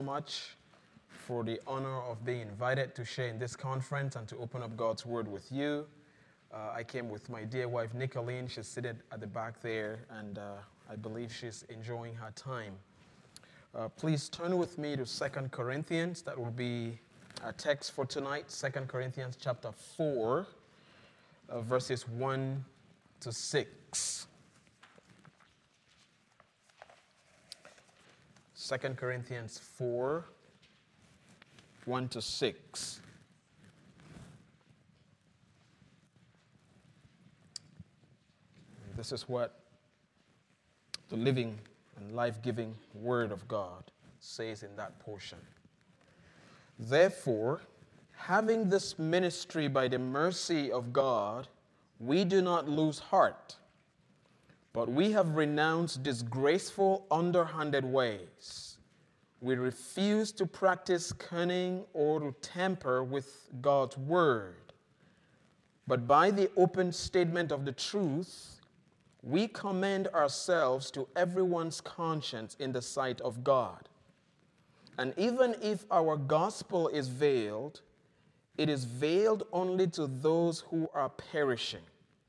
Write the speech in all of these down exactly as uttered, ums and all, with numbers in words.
Much for the honor of being invited to share in this conference and to open up God's Word with you. Uh, I came with my dear wife, Nicolene. She's seated at the back there, and uh, I believe she's enjoying her time. Uh, please turn with me to Second Corinthians. That will be our text for tonight, Second Corinthians chapter four, uh, verses one to six. Second Corinthians four, one to six. This is what the living and life-giving Word of God says in that portion. Therefore, having this ministry by the mercy of God, we do not lose heart, but we have renounced disgraceful, underhanded ways. We refuse to practice cunning or to tamper with God's word. But by the open statement of the truth, we commend ourselves to everyone's conscience in the sight of God. And even if our gospel is veiled, it is veiled only to those who are perishing.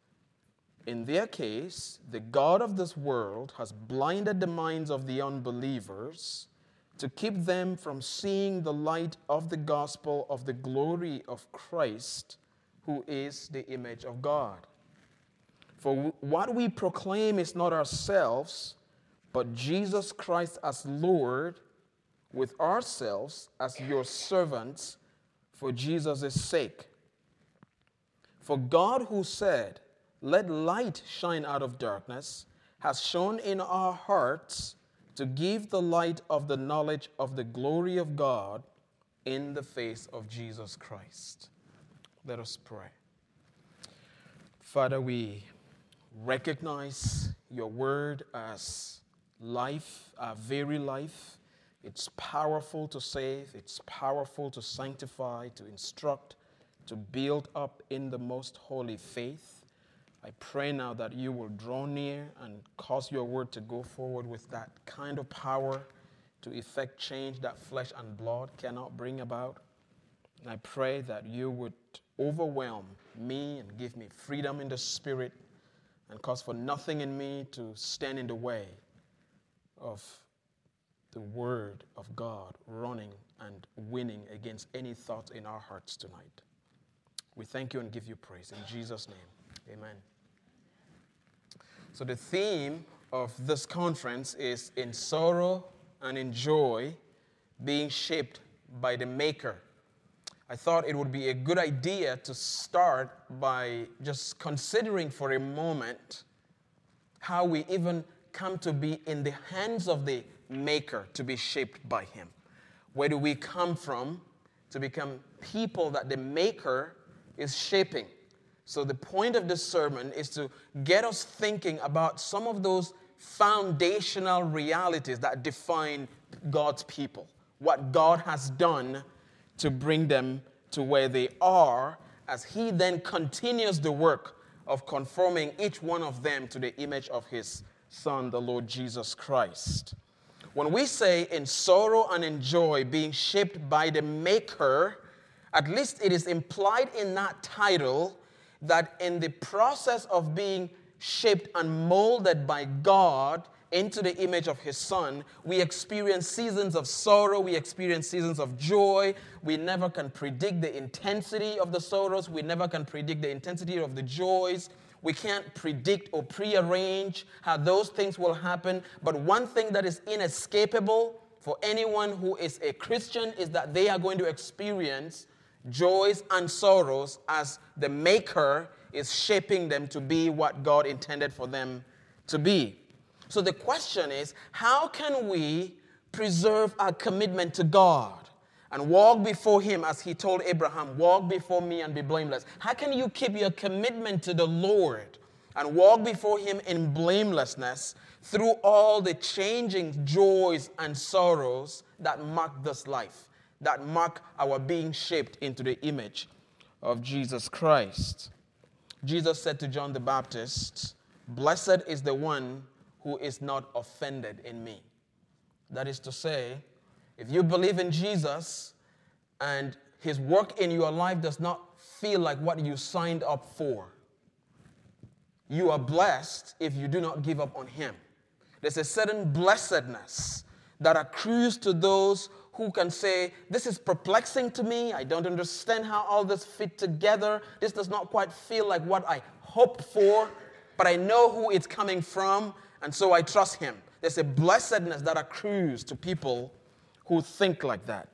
In their case, the God of this world has blinded the minds of the unbelievers to keep them from seeing the light of the gospel of the glory of Christ, who is the image of God. For what we proclaim is not ourselves, but Jesus Christ as Lord, with ourselves as your servants for Jesus' sake. For God, who said, "Let light shine out of darkness," has shone in our hearts to give the light of the knowledge of the glory of God in the face of Jesus Christ. Let us pray. Father, we recognize your word as life, our very life. It's powerful to save. It's powerful to sanctify, to instruct, to build up in the most holy faith. I pray now that you will draw near and cause your word to go forward with that kind of power to effect change that flesh and blood cannot bring about. And I pray that you would overwhelm me and give me freedom in the spirit and cause for nothing in me to stand in the way of the word of God running and winning against any thoughts in our hearts tonight. We thank you and give you praise. In Jesus' name, amen. So the theme of this conference is in sorrow and in joy, being shaped by the Maker. I thought it would be a good idea to start by just considering for a moment how we even come to be in the hands of the Maker, to be shaped by him. Where do we come from to become people that the Maker is shaping? So the point of this sermon is to get us thinking about some of those foundational realities that define God's people, what God has done to bring them to where they are, as he then continues the work of conforming each one of them to the image of his Son, the Lord Jesus Christ. When we say in sorrow and in joy, being shaped by the Maker, at least it is implied in that title that in the process of being shaped and molded by God into the image of his Son, we experience seasons of sorrow, we experience seasons of joy. We never can predict the intensity of the sorrows. We never can predict the intensity of the joys. We can't predict or prearrange how those things will happen. But one thing that is inescapable for anyone who is a Christian is that they are going to experience joys and sorrows as the Maker is shaping them to be what God intended for them to be. So the question is, how can we preserve our commitment to God and walk before him as he told Abraham, walk before me and be blameless? How can you keep your commitment to the Lord and walk before him in blamelessness through all the changing joys and sorrows that mark this life, that mark our being shaped into the image of Jesus Christ? Jesus said to John the Baptist, "Blessed is the one who is not offended in me." That is to say, If you believe in Jesus and his work in your life does not feel like what you signed up for, you are blessed if you do not give up on him. There's a certain blessedness that accrues to those who can say, this is perplexing to me. I don't understand how all this fit together. This does not quite feel like what I hoped for, but I know who it's coming from, and so I trust him. There's a blessedness that accrues to people who think like that.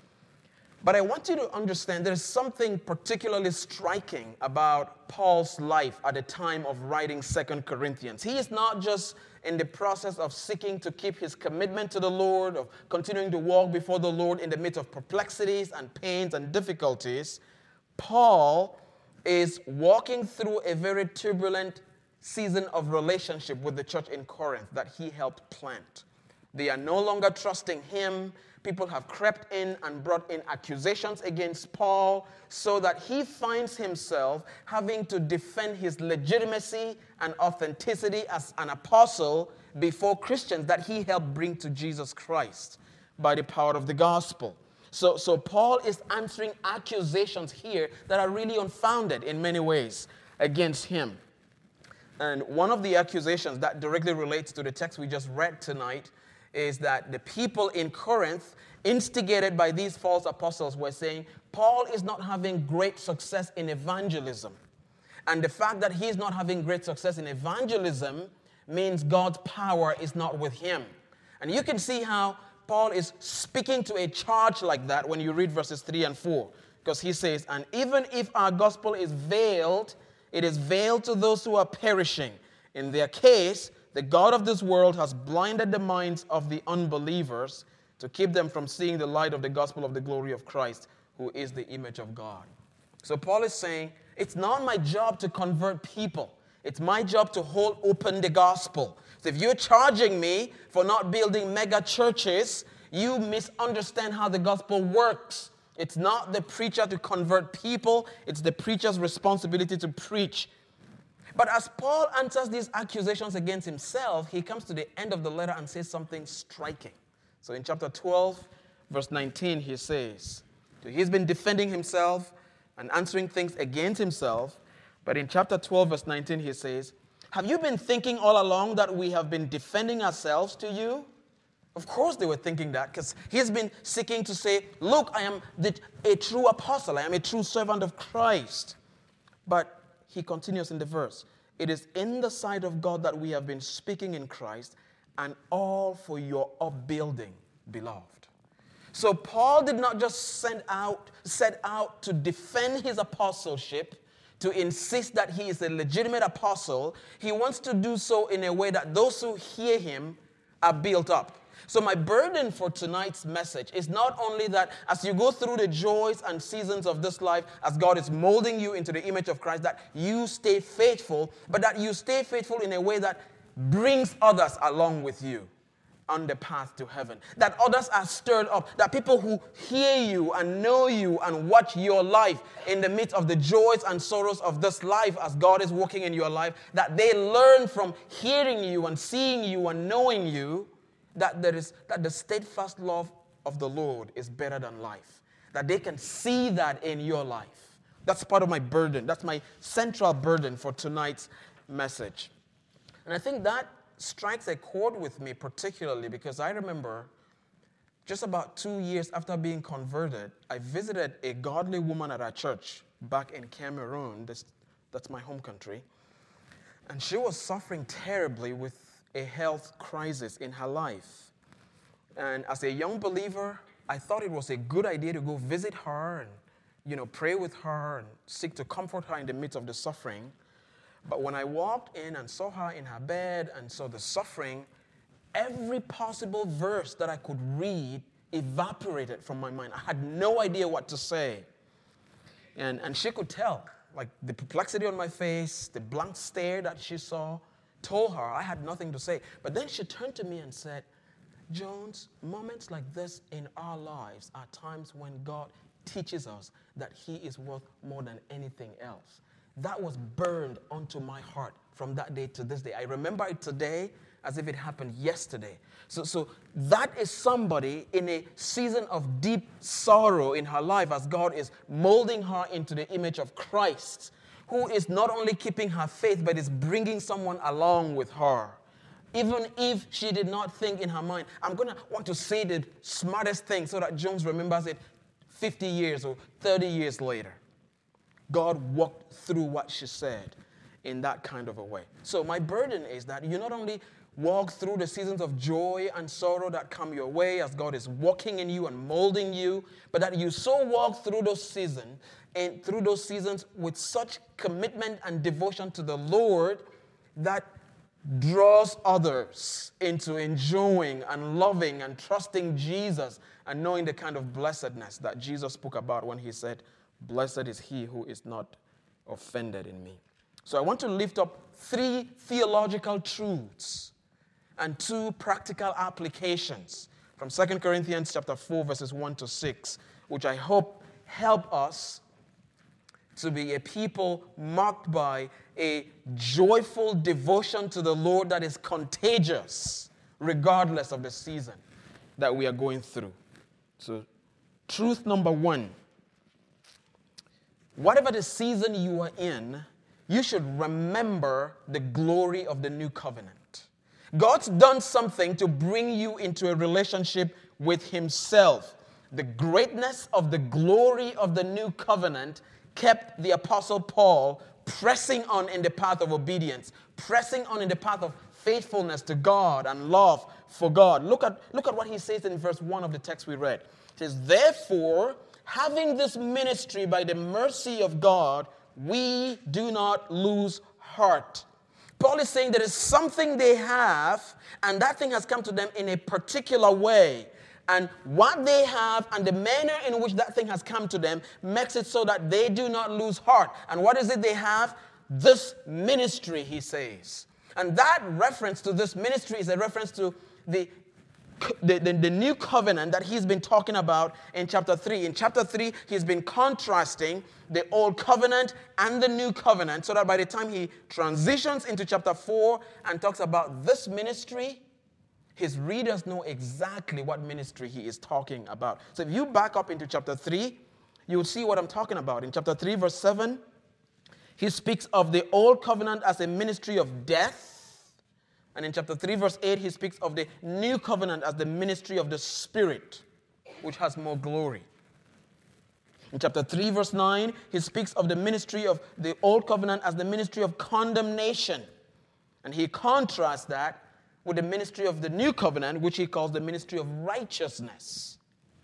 But I want you to understand there's something particularly striking about Paul's life at the time of writing Second Corinthians. He is not just in the process of seeking to keep his commitment to the Lord, of continuing to walk before the Lord in the midst of perplexities and pains and difficulties. Paul is walking through a very turbulent season of relationship with the church in Corinth that he helped plant. They are no longer trusting him. People have crept in and brought in accusations against Paul so that he finds himself having to defend his legitimacy and authenticity as an apostle before Christians that he helped bring to Jesus Christ by the power of the gospel. So, so Paul is answering accusations here that are really unfounded in many ways against him. And one of the accusations that directly relates to the text we just read tonight is that the people in Corinth, instigated by these false apostles, were saying, Paul is not having great success in evangelism. And the fact that he's not having great success in evangelism means God's power is not with him. And you can see how Paul is speaking to a charge like that when you read verses three and four. Because he says, and even if our gospel is veiled, it is veiled to those who are perishing. In their case, the God of this world has blinded the minds of the unbelievers to keep them from seeing the light of the gospel of the glory of Christ, who is the image of God. So Paul is saying, it's not my job to convert people. It's my job to hold open the gospel. So if you're charging me for not building mega churches, you misunderstand how the gospel works. It's not the preacher to convert people. It's the preacher's responsibility to preach. But as Paul answers these accusations against himself, he comes to the end of the letter and says something striking. So in chapter twelve, verse nineteen, he says, so he's been defending himself and answering things against himself. But in chapter twelve, verse nineteen, he says, have you been thinking all along that we have been defending ourselves to you? Of course they were thinking that, because he's been seeking to say, look, I am the, a true apostle. I am a true servant of Christ. But he continues in the verse, it is in the sight of God that we have been speaking in Christ, and all for your upbuilding, beloved. So Paul did not just send out, set out to defend his apostleship, to insist that he is a legitimate apostle. He wants to do so in a way that those who hear him are built up. So my burden for tonight's message is not only that as you go through the joys and seasons of this life, as God is molding you into the image of Christ, that you stay faithful, but that you stay faithful in a way that brings others along with you on the path to heaven. That others are stirred up, that people who hear you and know you and watch your life in the midst of the joys and sorrows of this life as God is working in your life, that they learn from hearing you and seeing you and knowing you that there is that the steadfast love of the Lord is better than life. That they can see that in your life. That's part of my burden. That's my central burden for tonight's message. And I think that strikes a chord with me particularly because I remember just about two years after being converted, I visited a godly woman at our church back in Cameroon. This, that's my home country. And she was suffering terribly with a health crisis in her life. And as a young believer, I thought it was a good idea to go visit her and, you know, pray with her and seek to comfort her in the midst of the suffering. But when I walked in and saw her in her bed and saw the suffering, every possible verse that I could read evaporated from my mind. I had no idea what to say. And, and she could tell, like the perplexity on my face, the blank stare that she saw, told her I had nothing to say. But then she turned to me and said, Jones, moments like this in our lives are times when God teaches us that he is worth more than anything else. That was burned onto my heart from that day to this day. I remember it today, as if it happened yesterday. So, so that is somebody in a season of deep sorrow in her life as God is molding her into the image of Christ, who is not only keeping her faith, but is bringing someone along with her. Even if she did not think in her mind, I'm going to want to say the smartest thing so that Jones remembers it fifty years or thirty years later. God walked through what she said in that kind of a way. So my burden is that you not only walk through the seasons of joy and sorrow that come your way as God is walking in you and molding you, but that you so walk through those seasons and through those seasons with such commitment and devotion to the Lord that draws others into enjoying and loving and trusting Jesus and knowing the kind of blessedness that Jesus spoke about when he said, "Blessed is he who is not offended in me." So I want to lift up three theological truths and two practical applications from Second Corinthians chapter four, verses one to six, which I hope help us to be a people marked by a joyful devotion to the Lord that is contagious, regardless of the season that we are going through. So, truth number one, whatever the season you are in, you should remember the glory of the new covenant. God's done something to bring you into a relationship with himself. The greatness of the glory of the new covenant kept the Apostle Paul pressing on in the path of obedience, pressing on in the path of faithfulness to God and love for God. Look at, look at what he says in verse one of the text we read. It says, "Therefore, having this ministry by the mercy of God, we do not lose heart." Paul is saying there is something they have, and that thing has come to them in a particular way. And what they have and the manner in which that thing has come to them makes it so that they do not lose heart. And what is it they have? This ministry, he says. And that reference to this ministry is a reference to the, the, the, the new covenant that he's been talking about in chapter three. In chapter three, he's been contrasting the old covenant and the new covenant, so that by the time he transitions into chapter four and talks about this ministry, his readers know exactly what ministry he is talking about. So if you back up into chapter three, you will see what I'm talking about. In chapter three, verse seven, he speaks of the old covenant as a ministry of death. And in chapter three, verse eight, he speaks of the new covenant as the ministry of the Spirit, which has more glory. In chapter three, verse nine, he speaks of the ministry of the old covenant as the ministry of condemnation. And he contrasts that with the ministry of the new covenant, which he calls the ministry of righteousness.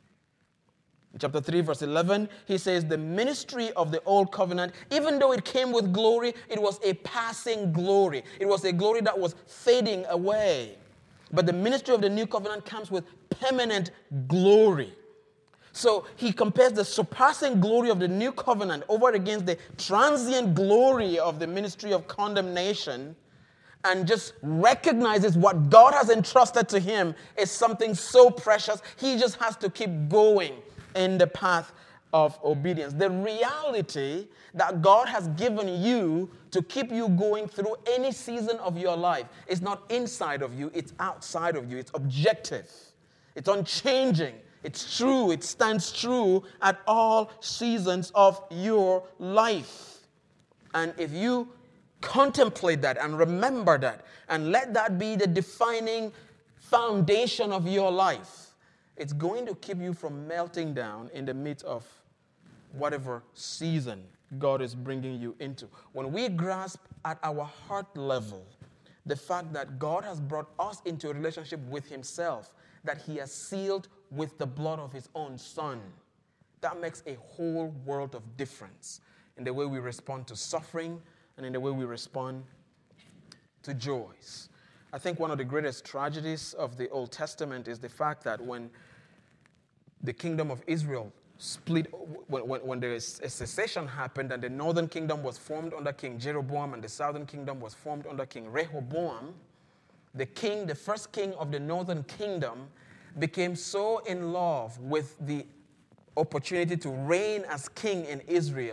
In chapter three, verse eleven, he says the ministry of the old covenant, even though it came with glory, it was a passing glory. It was a glory that was fading away. But the ministry of the new covenant comes with permanent glory. So he compares the surpassing glory of the new covenant over against the transient glory of the ministry of condemnation, and just recognizes what God has entrusted to him is something so precious, he just has to keep going in the path of obedience. The reality that God has given you to keep you going through any season of your life is not inside of you, it's outside of you. It's objective. It's unchanging. It's true. It stands true at all seasons of your life. And if you contemplate that and remember that and let that be the defining foundation of your life, it's going to keep you from melting down in the midst of whatever season God is bringing you into. When we grasp at our heart level the fact that God has brought us into a relationship with himself, that he has sealed with the blood of his own son, that makes a whole world of difference in the way we respond to suffering and in the way we respond to joys. I think one of the greatest tragedies of the Old Testament is the fact that when the kingdom of Israel split, when, when, when there is a secession happened and the northern kingdom was formed under King Jeroboam and the southern kingdom was formed under King Rehoboam, the king, the first king of the northern kingdom, became so in love with the opportunity to reign as king in Israel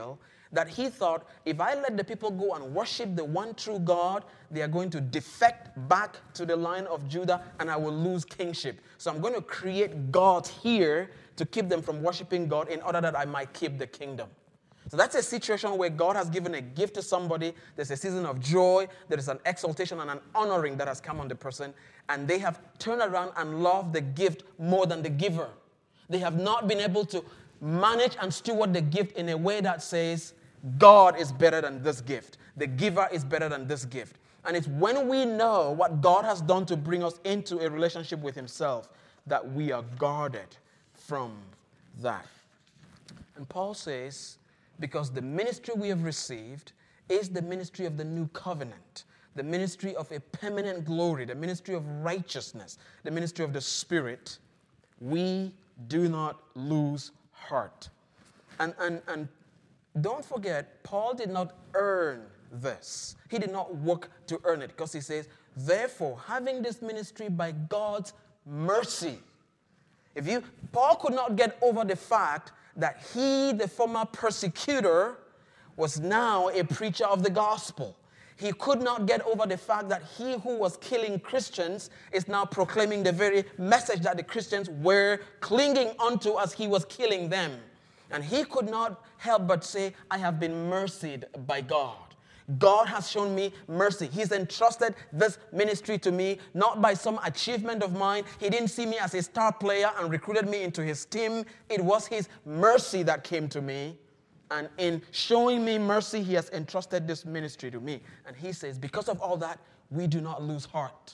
that he thought, if I let the people go and worship the one true God, they are going to defect back to the line of Judah and I will lose kingship. So I'm going to create gods here to keep them from worshiping God in order that I might keep the kingdom. So that's a situation where God has given a gift to somebody. There's a season of joy. There is an exaltation and an honoring that has come on the person. And they have turned around and loved the gift more than the giver. They have not been able to manage and steward the gift in a way that says, God is better than this gift. The giver is better than this gift. And it's when we know what God has done to bring us into a relationship with himself that we are guarded from that. And Paul says, because the ministry we have received is the ministry of the new covenant, the ministry of a permanent glory, the ministry of righteousness, the ministry of the Spirit, we do not lose heart. And, and, and don't forget, Paul did not earn this. He did not work to earn it, because he says, therefore, having this ministry by God's mercy. If you, Paul could not get over the fact that he, the former persecutor, was now a preacher of the gospel. He could not get over the fact that he who was killing Christians is now proclaiming the very message that the Christians were clinging onto as he was killing them. And he could not help but say, I have been mercied by God. God has shown me mercy. He's entrusted this ministry to me, not by some achievement of mine. He didn't see me as a star player and recruited me into his team. It was his mercy that came to me. And in showing me mercy, he has entrusted this ministry to me. And he says, because of all that, we do not lose heart.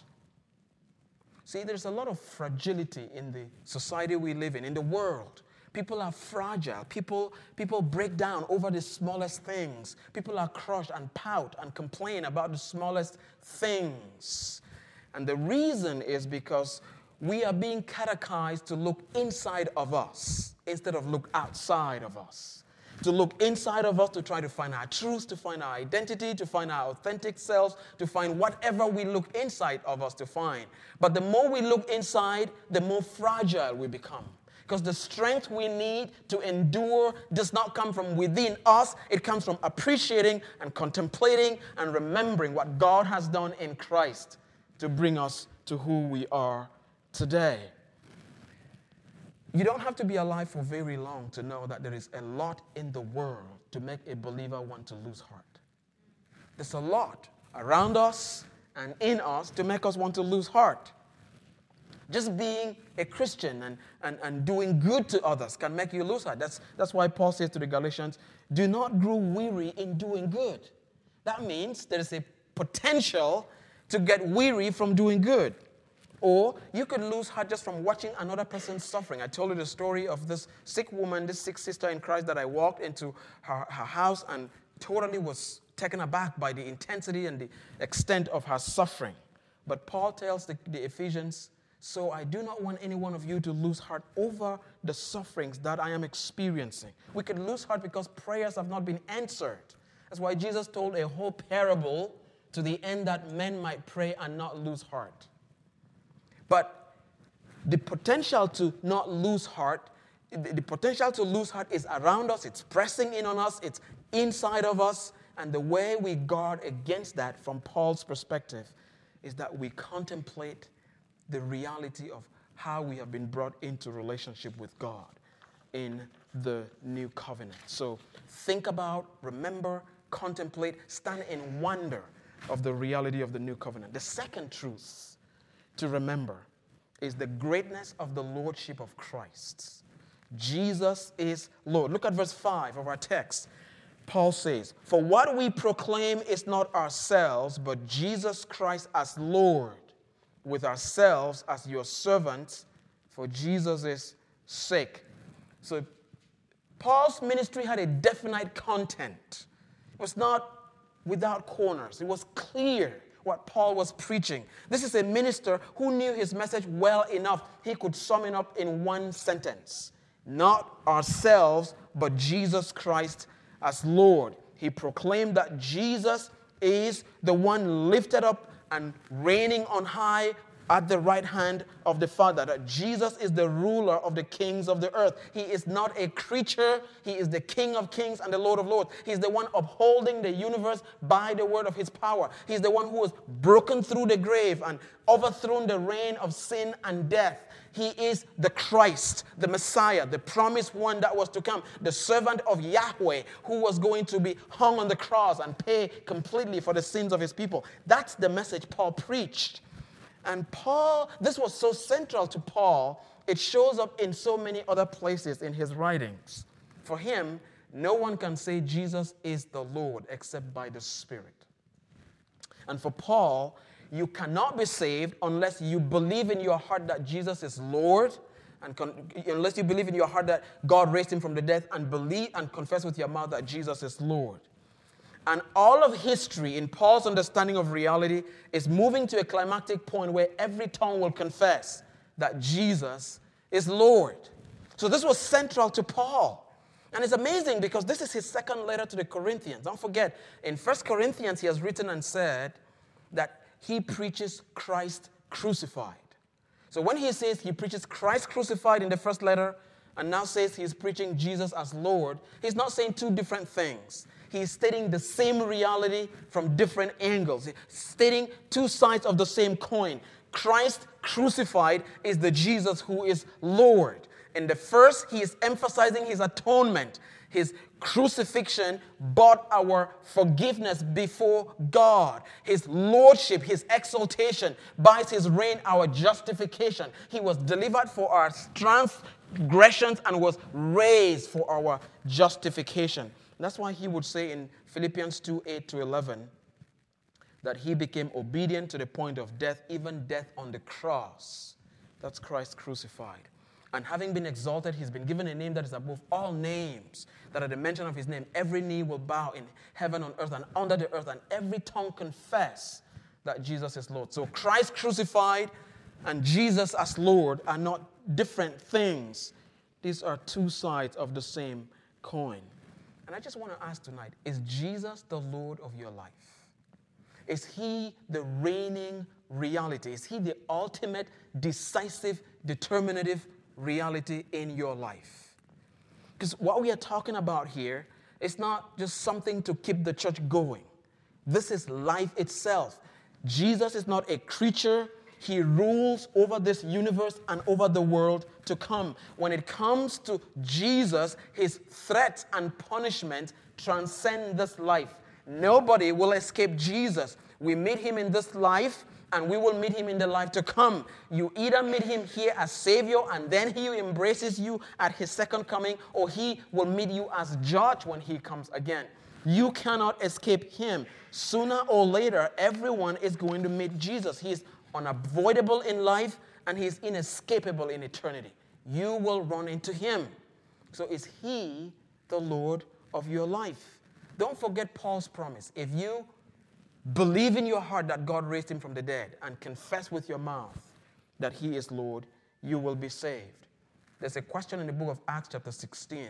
See, there's a lot of fragility in the society we live in, in the world. People are fragile. People, people break down over the smallest things. People are crushed and pout and complain about the smallest things. And the reason is because we are being catechized to look inside of us instead of look outside of us. To look inside of us to try to find our truth, to find our identity, to find our authentic selves, to find whatever we look inside of us to find. But the more we look inside, the more fragile we become. Because the strength we need to endure does not come from within us. It comes from appreciating and contemplating and remembering what God has done in Christ to bring us to who we are today. You don't have to be alive for very long to know that there is a lot in the world to make a believer want to lose heart. There's a lot around us and in us to make us want to lose heart. Just being a Christian and, and, and doing good to others can make you lose heart. That's, that's why Paul says to the Galatians, do not grow weary in doing good. That means there is a potential to get weary from doing good. Or you could lose heart just from watching another person suffering. I told you the story of this sick woman, this sick sister in Christ, that I walked into her, her house and totally was taken aback by the intensity and the extent of her suffering. But Paul tells the, the Ephesians, so I do not want any one of you to lose heart over the sufferings that I am experiencing. We could lose heart because prayers have not been answered. That's why Jesus told a whole parable to the end that men might pray and not lose heart. But the potential to not lose heart, the potential to lose heart is around us. It's pressing in on us. It's inside of us. And the way we guard against that from Paul's perspective is that we contemplate the reality of how we have been brought into relationship with God in the new covenant. So think about, remember, contemplate, stand in wonder of the reality of the new covenant. The second truth to remember is the greatness of the lordship of Christ. Jesus is Lord. Look at verse five of our text. Paul says, for what we proclaim is not ourselves, but Jesus Christ as Lord, with ourselves as your servants for Jesus' sake. So Paul's ministry had a definite content. It was not without corners. It was clear what Paul was preaching. This is a minister who knew his message well enough. He could sum it up in one sentence. Not ourselves, but Jesus Christ as Lord. He proclaimed that Jesus is the one lifted up and reigning on high at the right hand of the Father, that Jesus is the ruler of the kings of the earth. He is not a creature. He is the King of kings and the Lord of lords. He's the one upholding the universe by the word of his power. He's the one who has broken through the grave and overthrown the reign of sin and death. He is the Christ, the Messiah, the promised one that was to come, the servant of Yahweh who was going to be hung on the cross and pay completely for the sins of his people. That's the message Paul preached. And Paul, this was so central to Paul, it shows up in so many other places in his writings. For him, no one can say Jesus is the Lord except by the Spirit. And for Paul, you cannot be saved unless you believe in your heart that Jesus is Lord, and con- unless you believe in your heart that God raised him from the dead, and believe and confess with your mouth that Jesus is Lord. And all of history, in Paul's understanding of reality, is moving to a climactic point where every tongue will confess that Jesus is Lord. So this was central to Paul. And it's amazing because this is his second letter to the Corinthians. Don't forget, in First Corinthians, he has written and said that he preaches Christ crucified. So when he says he preaches Christ crucified in the first letter, and now says he's preaching Jesus as Lord, he's not saying two different things. He's stating the same reality from different angles. He's stating two sides of the same coin. Christ crucified is the Jesus who is Lord. In the first, he is emphasizing his atonement. His crucifixion bought our forgiveness before God. His lordship, his exaltation, buys his reign, our justification. He was delivered for our transgressions and was raised for our justification. That's why he would say in Philippians two, eight to eleven, that he became obedient to the point of death, even death on the cross. That's Christ crucified. And having been exalted, he's been given a name that is above all names, that at the mention of his name, every knee will bow in heaven, on earth, and under the earth, and every tongue confess that Jesus is Lord. So Christ crucified and Jesus as Lord are not different things. These are two sides of the same coin. And I just want to ask tonight, is Jesus the Lord of your life? Is he the reigning reality? Is he the ultimate, decisive, determinative reality in your life? Because what we are talking about here is not just something to keep the church going. This is life itself. Jesus is not a creature. He rules over this universe and over the world to come. When it comes to Jesus, his threats and punishment transcend this life. Nobody will escape Jesus. We meet him in this life, and we will meet him in the life to come. You either meet him here as Savior, and then he embraces you at his second coming, or he will meet you as judge when he comes again. You cannot escape him. Sooner or later, everyone is going to meet Jesus. He is unavoidable in life, and he is inescapable in eternity. You will run into him. So is he the Lord of your life? Don't forget Paul's promise. If you believe in your heart that God raised him from the dead and confess with your mouth that he is Lord, you will be saved. There's a question in the book of Acts chapter sixteen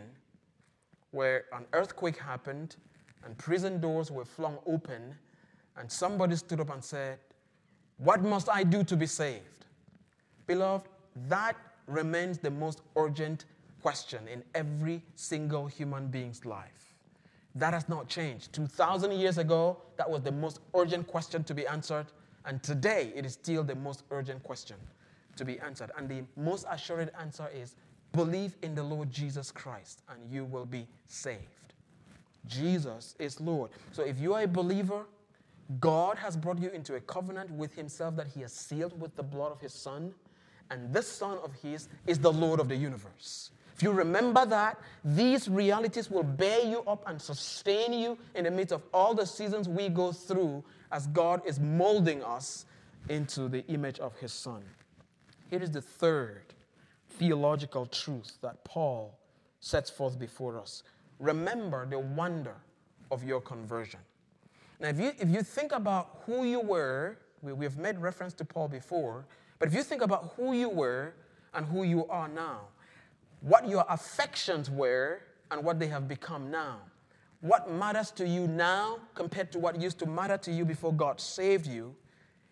where an earthquake happened and prison doors were flung open, and somebody stood up and said, "What must I do to be saved?" Beloved, that remains the most urgent question in every single human being's life. That has not changed. two thousand years ago, that was the most urgent question to be answered. And today, it is still the most urgent question to be answered. And the most assured answer is, believe in the Lord Jesus Christ, and you will be saved. Jesus is Lord. So if you are a believer, God has brought you into a covenant with himself that he has sealed with the blood of his Son. And this Son of his is the Lord of the universe. If you remember that, these realities will bear you up and sustain you in the midst of all the seasons we go through as God is molding us into the image of his Son. Here is the third theological truth that Paul sets forth before us. Remember the wonder of your conversion. Now, if you, if you think about who you were, we, we have made reference to Paul before, but if you think about who you were and who you are now, what your affections were and what they have become now, what matters to you now compared to what used to matter to you before God saved you,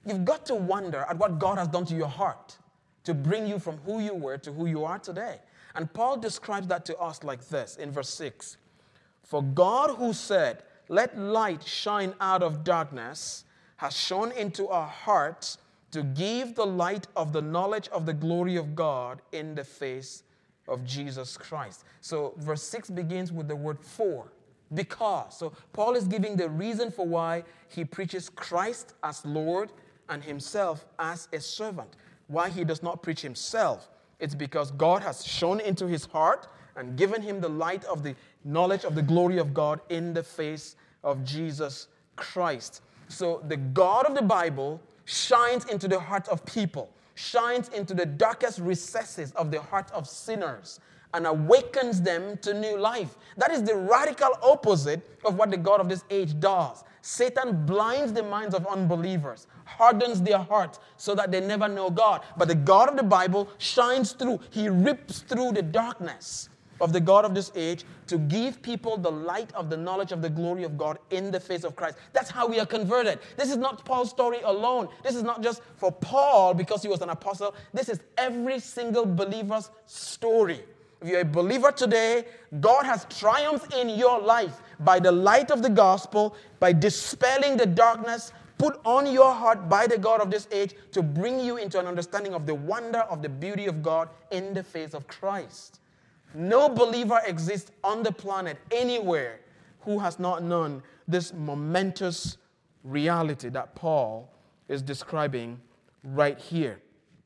You've got to wonder at what God has done to your heart to bring you from who you were to who you are today. And Paul describes that to us like this in verse six. For God who said, let light shine out of darkness, has shone into our hearts to give the light of the knowledge of the glory of God in the face of Jesus Christ. So verse six begins with the word for, because. So Paul is giving the reason for why he preaches Christ as Lord and himself as a servant. Why he does not preach himself. It's because God has shone into his heart and given him the light of the knowledge of the glory of God in the face of Jesus Christ. So the God of the Bible shines into the heart of people, shines into the darkest recesses of the heart of sinners, and awakens them to new life. That is the radical opposite of what the God of this age does. Satan blinds the minds of unbelievers, hardens their hearts so that they never know God. But the God of the Bible shines through. He rips through the darkness of the God of this age to give people the light of the knowledge of the glory of God in the face of Christ. That's how we are converted. This is not Paul's story alone. This is not just for Paul because he was an apostle. This is every single believer's story. If you're a believer today, God has triumphed in your life by the light of the gospel, by dispelling the darkness put on your heart by the God of this age to bring you into an understanding of the wonder of the beauty of God in the face of Christ. No believer exists on the planet anywhere who has not known this momentous reality that Paul is describing right here.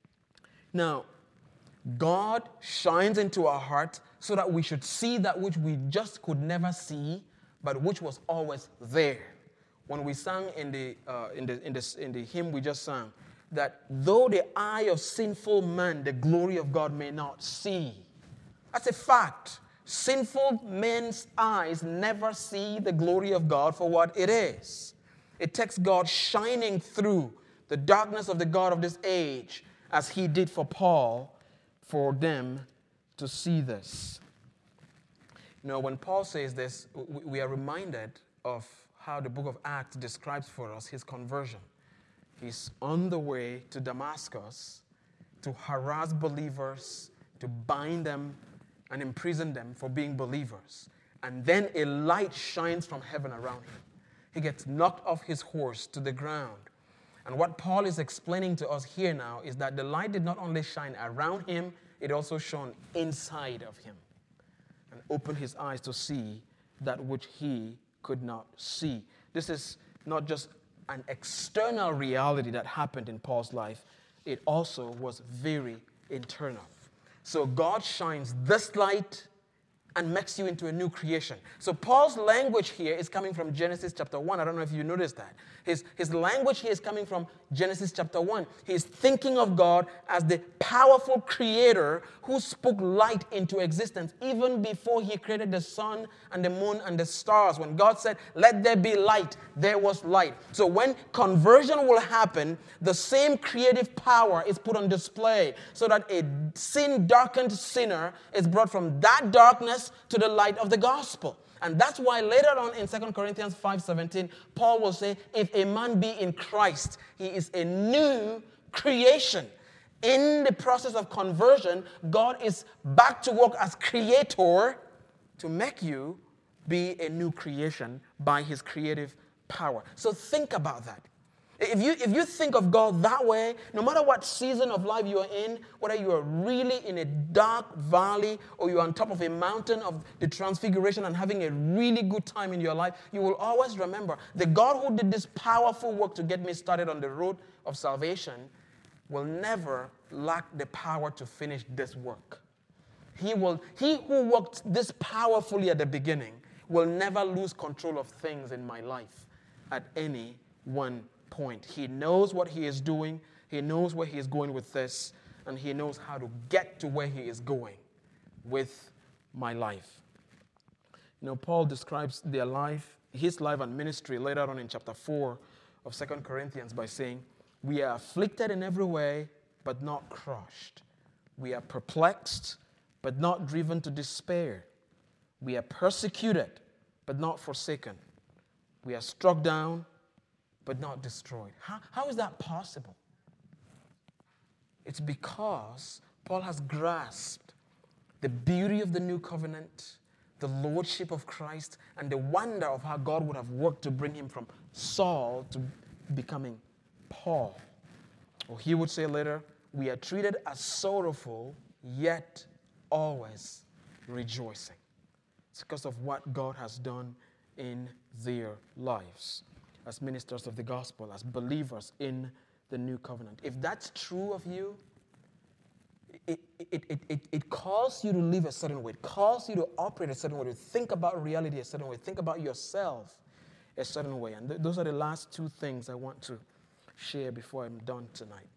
Now, God shines into our hearts so that we should see that which we just could never see, but which was always there. When we sang in the, uh, in the, in the, in the hymn we just sang, that though the eye of sinful man the glory of God may not see. That's a fact. Sinful men's eyes never see the glory of God for what it is. It takes God shining through the darkness of the God of this age, as he did for Paul, for them to see this. You know, when Paul says this, we are reminded of how the book of Acts describes for us his conversion. He's on the way to Damascus to harass believers, to bind them and imprison them for being believers. And then a light shines from heaven around him. He gets knocked off his horse to the ground. And what Paul is explaining to us here now is that the light did not only shine around him, it also shone inside of him and opened his eyes to see that which he could not see. This is not just an external reality that happened in Paul's life. It also was very internal. So God shines this light and makes you into a new creation. So Paul's language here is coming from Genesis chapter one. I don't know if you noticed that. His, his language here is coming from Genesis chapter one. He's thinking of God as the powerful creator who spoke light into existence even before he created the sun and the moon and the stars. When God said, let there be light, there was light. So when conversion will happen, the same creative power is put on display so that a sin-darkened sinner is brought from that darkness to the light of the gospel. And that's why later on in Second Corinthians five seventeen, Paul will say, if a man be in Christ, he is a new creation. In the process of conversion, God is back to work as creator to make you be a new creation by his creative power. So think about that. If you, if you think of God that way, no matter what season of life you are in, whether you are really in a dark valley or you're on top of a mountain of the transfiguration and having a really good time in your life, you will always remember the God who did this powerful work to get me started on the road of salvation will never lack the power to finish this work. He will, he who worked this powerfully at the beginning will never lose control of things in my life at any one point. He knows what he is doing. He knows where he is going with this, and he knows how to get to where he is going with my life. You know, Paul describes their life, his life and ministry later on in chapter four of Second Corinthians by saying, we are afflicted in every way, but not crushed. We are perplexed, but not driven to despair. We are persecuted, but not forsaken. We are struck down, but not destroyed. How, how is that possible? It's because Paul has grasped the beauty of the new covenant, the lordship of Christ, and the wonder of how God would have worked to bring him from Saul to becoming Paul. Or he would say later, we are treated as sorrowful, yet always rejoicing. It's because of what God has done in their lives as ministers of the gospel, as believers in the new covenant. If that's true of you, it, it, it, it, it calls you to live a certain way. It calls you to operate a certain way, to think about reality a certain way, think about yourself a certain way. And th- those are the last two things I want to share before I'm done tonight.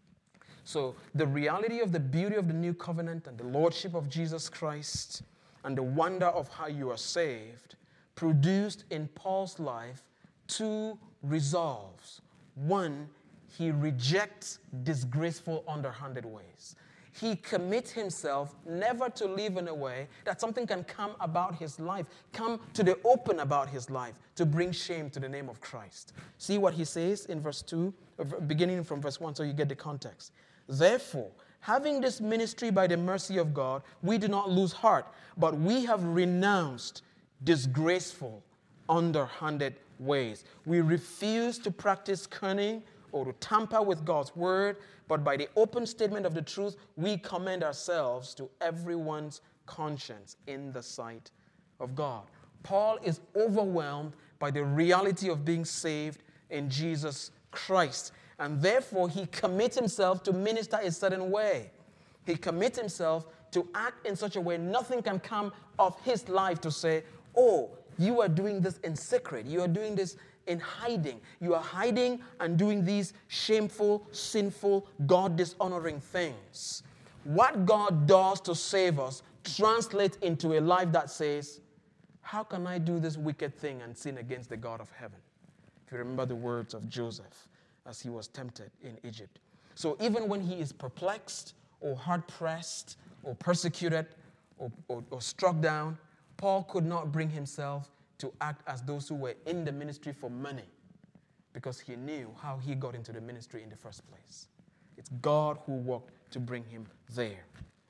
So the reality of the beauty of the new covenant and the lordship of Jesus Christ and the wonder of how you are saved produced in Paul's life two resolves. One, he rejects disgraceful, underhanded ways. He commits himself never to live in a way that something can come about his life, come to the open about his life, to bring shame to the name of Christ. See what he says in verse two, beginning from verse one, so you get the context. Therefore, having this ministry by the mercy of God, we do not lose heart, but we have renounced disgraceful, underhanded ways. We refuse to practice cunning or to tamper with God's word, but by the open statement of the truth, we commend ourselves to everyone's conscience in the sight of God. Paul is overwhelmed by the reality of being saved in Jesus Christ, and therefore he commits himself to minister a certain way. He commits himself to act in such a way nothing can come of his life to say, oh, you are doing this in secret. You are doing this in hiding. You are hiding and doing these shameful, sinful, God-dishonoring things. What God does to save us translates into a life that says, how can I do this wicked thing and sin against the God of heaven? If you remember the words of Joseph as he was tempted in Egypt. So even when he is perplexed or hard-pressed or persecuted or, or, or struck down, Paul could not bring himself to act as those who were in the ministry for money, because he knew how he got into the ministry in the first place. It's God who worked to bring him there.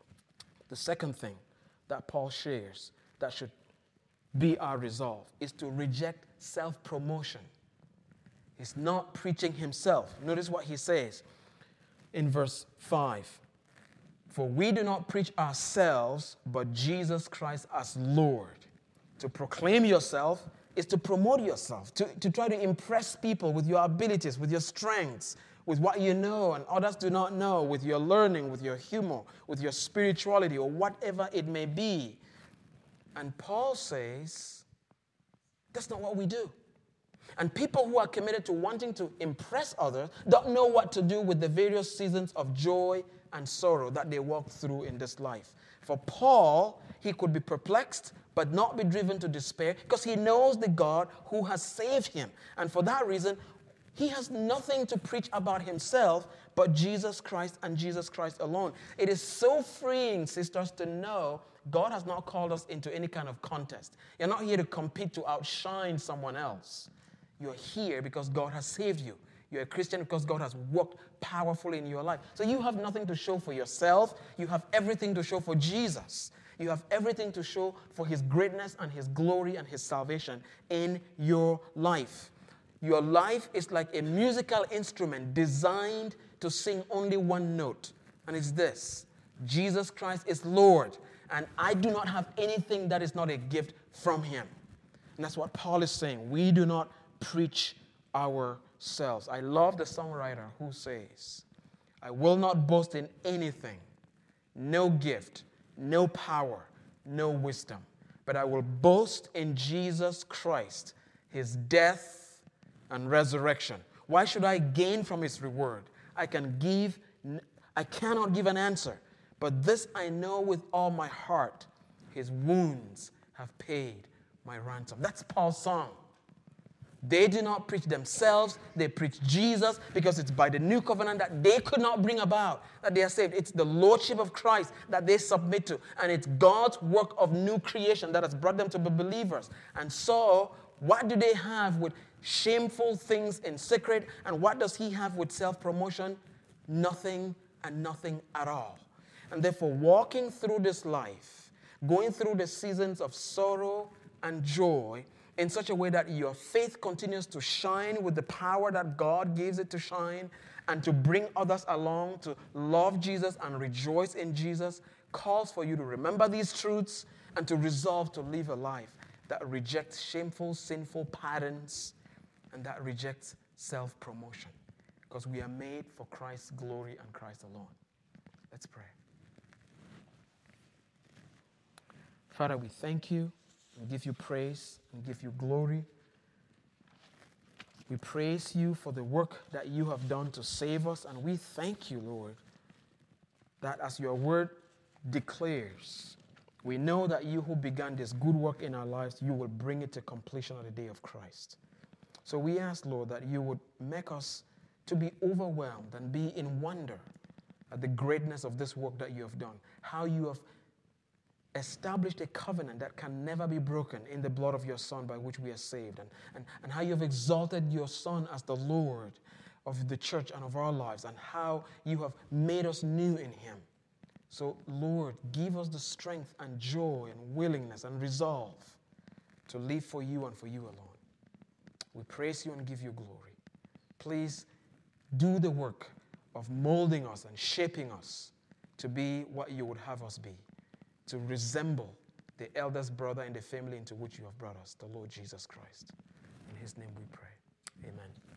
The second thing that Paul shares that should be our resolve is to reject self-promotion. He's not preaching himself. Notice what he says in verse five. For we do not preach ourselves, but Jesus Christ as Lord. To proclaim yourself is to promote yourself, to, to try to impress people with your abilities, with your strengths, with what you know and others do not know, with your learning, with your humor, with your spirituality, or whatever it may be. And Paul says, that's not what we do. And people who are committed to wanting to impress others don't know what to do with the various seasons of joy and sorrow that they walk through in this life. For Paul, he could be perplexed, but not be driven to despair, because he knows the God who has saved him. And for that reason, he has nothing to preach about himself but Jesus Christ and Jesus Christ alone. It is so freeing, sisters, to know God has not called us into any kind of contest. You're not here to compete to outshine someone else. You're here because God has saved you. You're a Christian because God has worked powerfully in your life. So you have nothing to show for yourself. You have everything to show for Jesus. You have everything to show for his greatness and his glory and his salvation in your life. Your life is like a musical instrument designed to sing only one note, and it's this: Jesus Christ is Lord, and I do not have anything that is not a gift from him. And that's what Paul is saying. We do not preach ourselves. I love the songwriter who says, I will not boast in anything, no gift, no power, no wisdom, but I will boast in Jesus Christ, his death and resurrection. Why should I gain from his reward? I can give, I cannot give an answer, but this I know with all my heart, his wounds have paid my ransom. That's Paul's song. They do not preach themselves, they preach Jesus, because it's by the new covenant that they could not bring about that they are saved. It's the lordship of Christ that they submit to, and it's God's work of new creation that has brought them to be believers. And so, what do they have with shameful things in secret. And what does he have with self-promotion? Nothing and nothing at all. And therefore, walking through this life, going through the seasons of sorrow and joy in such a way that your faith continues to shine with the power that God gives it to shine, and to bring others along to love Jesus and rejoice in Jesus, calls for you to remember these truths and to resolve to live a life that rejects shameful, sinful patterns and that rejects self-promotion. Because we are made for Christ's glory and Christ alone. Let's pray. Father, we thank you and give you praise and give you glory. We praise you for the work that you have done to save us, and we thank you, Lord, that as your word declares, we know that you who began this good work in our lives, you will bring it to completion on the day of Christ. So we ask, Lord, that you would make us to be overwhelmed and be in wonder at the greatness of this work that you have done, how you have established a covenant that can never be broken in the blood of your Son by which we are saved, and, and, and how you have exalted your Son as the Lord of the church and of our lives, and how you have made us new in him. So, Lord, give us the strength and joy and willingness and resolve to live for you and for you alone. We praise you and give you glory. Please do the work of molding us and shaping us to be what you would have us be, to resemble the eldest brother in the family into which you have brought us, the Lord Jesus Christ. In his name we pray. Amen.